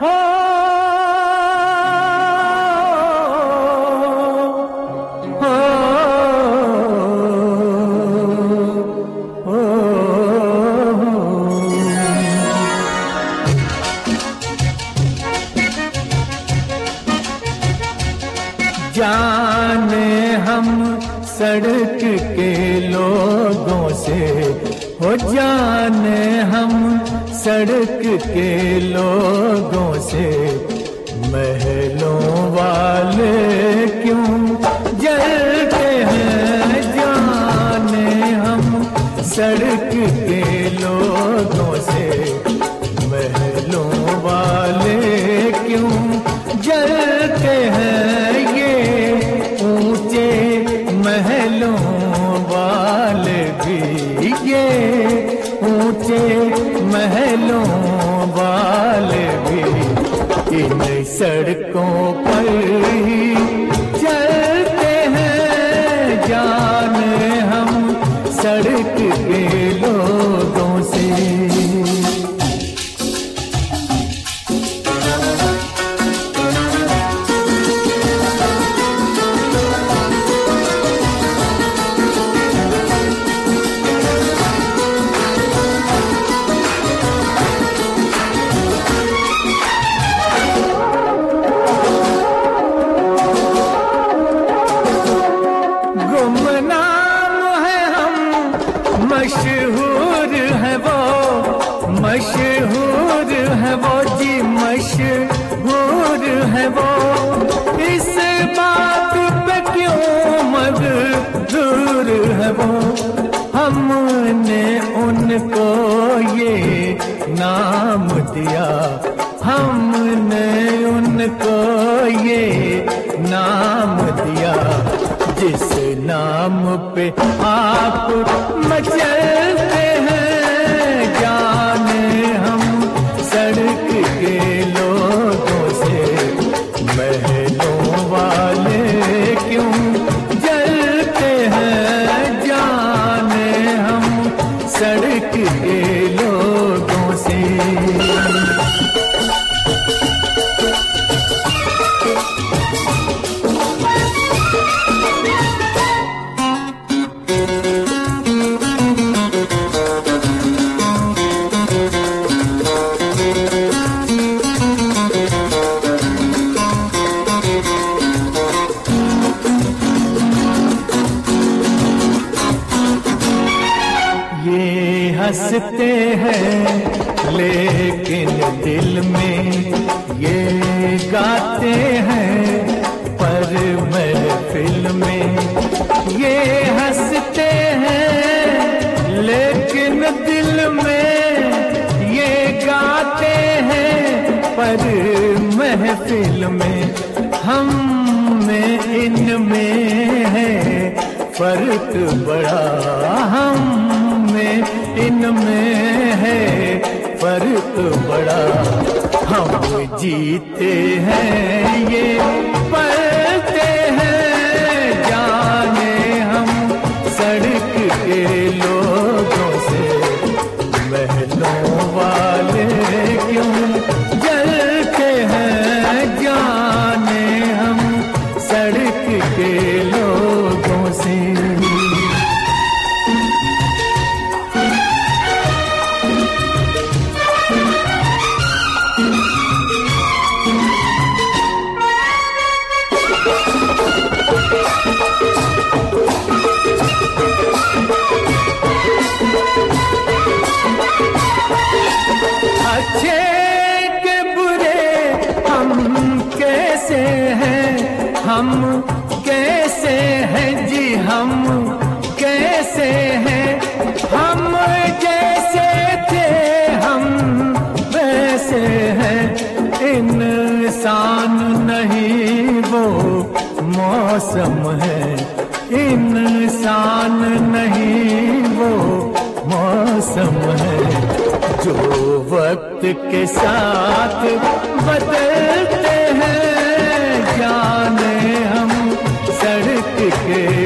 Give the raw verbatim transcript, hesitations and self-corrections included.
हो हो हो जाने हम सड़क के लोगों से, हो जाने हम सड़क के लोगों से, महलों वाले क्यों जलते हैं। जाने हम सड़क के लोगों से, महलों वाले क्यों जलते हैं। ये ऊंचे महलों वाले भी, ये ऊंचे महलों वाले भी इन सड़कों पर ही चलते हैं। जाने हम सड़क के लोगों से। मशहूर है वो, मशहूर है वो जी, मशहूर है वो। इस बात पे क्यों मजबूर है वो। हमने उनको ये नाम दिया, हमने उनको ये नाम दिया, जिस नाम पे आप मचलते हैं। जाने हम सड़क के लोगों से, महलों वाले क्यों जलते हैं। जाने हम सड़क के लोगों से। हंसते हैं लेकिन दिल में ये गाते हैं, पर महफिल में ये हंसते हैं लेकिन दिल में ये गाते हैं, पर महफिल में हम में इनमें है फर्क बड़ा। हम इनमें है फर्क बड़ा। हम जीते हैं ये पलते हैं। जाने हम सड़क के लोगों से, महलों वाले क्यों जलते हैं। जाने हम सड़क के लोगों से। अच्छे के बुरे हम कैसे हैं, हम कैसे हैं जी, हम कैसे हैं। हम जैसे थे हम वैसे हैं। इंसान नहीं वो मौसम है, इंसान नहीं वो मौसम है, जो वक्त के साथ बदलते हैं। जाने हम सड़क के